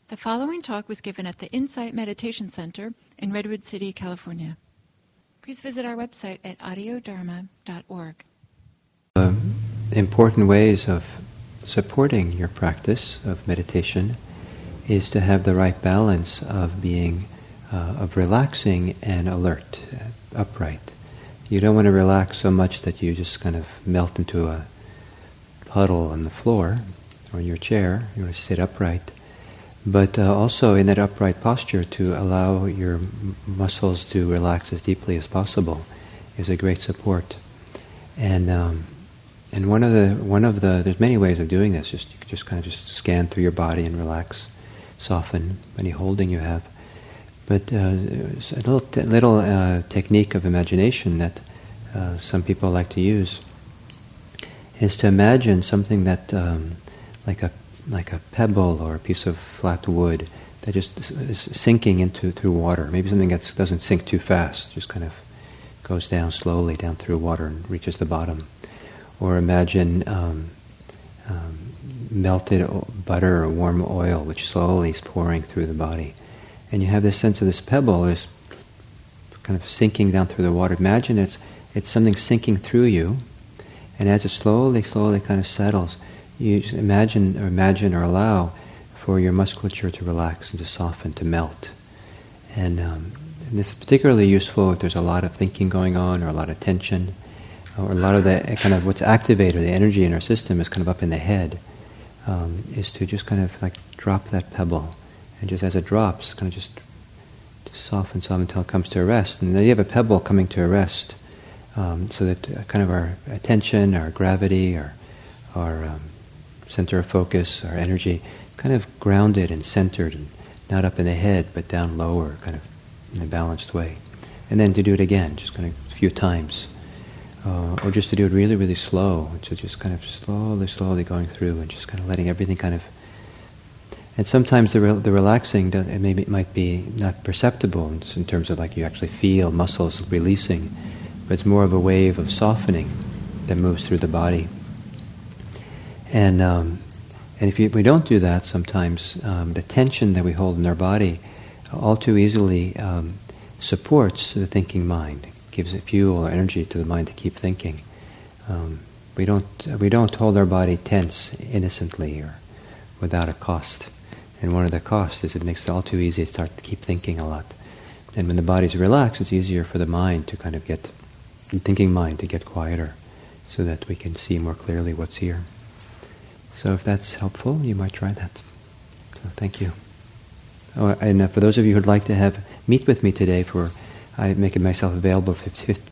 The following talk was given at the Insight Meditation Center in Redwood City, California. Please visit our website at audiodharma.org. Important ways of supporting your practice of meditation is to have the right balance of being of relaxing and alert, upright. You don't want to relax so much that you just kind of melt into a puddle on the floor or in your chair. You want to sit upright. But also in that upright posture to allow your muscles to relax as deeply as possible is a great support. And one of the there's many ways of doing this. You can just kind of scan through your body and relax, soften any holding you have. But a little technique of imagination that some people like to use is to imagine something that like a pebble or a piece of flat wood that just is sinking through water. Maybe something that doesn't sink too fast, just kind of goes down slowly down through water and reaches the bottom. Or imagine melted butter or warm oil which slowly is pouring through the body. And you have this sense of this pebble is kind of sinking down through the water. Imagine it's something sinking through you, and as it slowly kind of settles, you just imagine or allow for your musculature to relax and to soften, to melt. And this is particularly useful if there's a lot of thinking going on or a lot of tension, or a lot of the kind of what's activated, the energy in our system is kind of up in the head, is to just kind of like drop that pebble. And just as it drops, kind of just soften until it comes to a rest. And then you have a pebble coming to a rest, so that kind of our attention, our gravity, our center of focus, our energy, kind of grounded and centered, and not up in the head, but down lower, kind of in a balanced way. And then to do it again, just kind of a few times. Or just to do it really, really slow, so just kind of slowly going through and just kind of letting everything kind of... And sometimes the relaxing might be not perceptible in terms of like you actually feel muscles releasing, but it's more of a wave of softening that moves through the body. And if we don't do that, sometimes the tension that we hold in our body all too easily supports the thinking mind, gives it fuel or energy to the mind to keep thinking. We don't hold our body tense innocently or without a cost. And one of the costs is it makes it all too easy to start to keep thinking a lot. And when the body's relaxed, it's easier for the mind to kind of get, the thinking mind to get quieter, so that we can see more clearly what's here. So if that's helpful, you might try that. So thank you. Oh, and for those of you who'd like to meet with me today, I make myself available for